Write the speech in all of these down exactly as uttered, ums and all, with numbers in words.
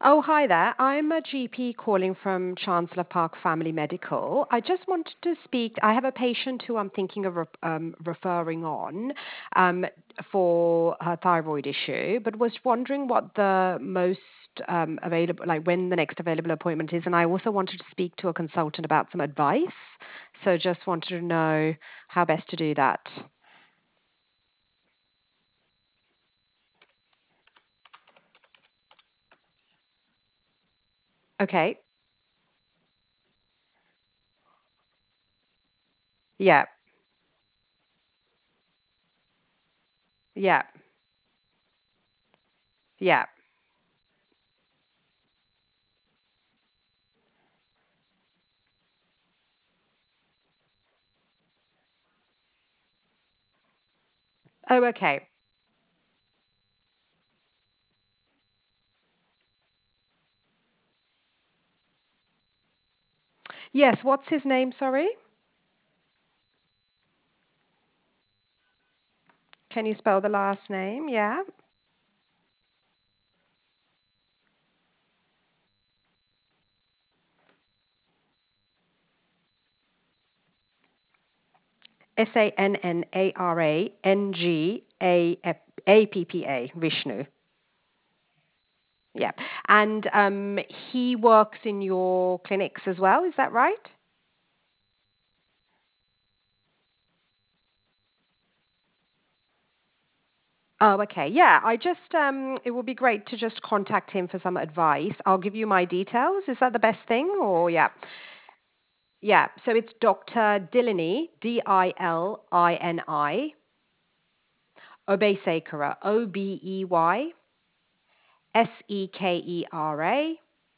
Oh, hi there. I'm a G P calling from Chancellor Park Family Medical. I just wanted to speak. I have a patient who I'm thinking of re- um, referring on um, for her thyroid issue, but was wondering what the most um, available, like when the next available appointment is. And I also wanted to speak to a consultant about some advice. So just wanted to know how best to do that. Okay. Yeah. Yeah. Yeah. Oh, okay. Yes. What's his name? Sorry. Can you spell the last name? Yeah. S A N N A R A N G A A P P A, Vishnu. Yeah. And um, he works in your clinics as well, is that right? Oh, okay. Yeah, I just, um, it would be great to just contact him for some advice. I'll give you my details. Is that the best thing? Or, yeah. Yeah. So it's Doctor Dilini, D I L I N I, Obesekera, O B E Y S E K E R A,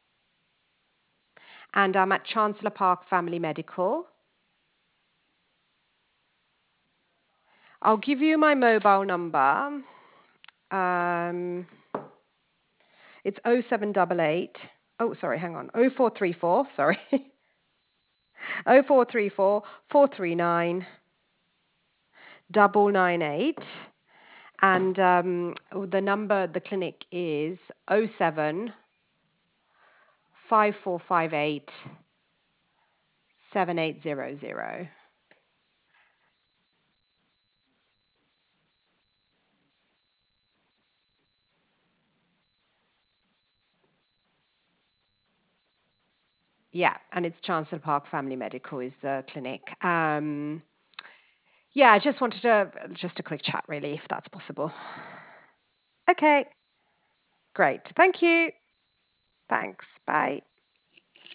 and I'm at Chancellor Park Family Medical. I'll give you my mobile number. Um, it's oh seven eight eight. Oh, sorry, hang on. oh four three four, sorry. oh four three four, four three nine, double nine eight. And um, the number, the clinic is oh seven five four five eight seven eight zero zero. Yeah, and it's Chancellor Park Family Medical is the clinic. Um, yeah, I just wanted to, just a quick chat really, if that's possible. Okay, great. Thank you. Thanks. Bye.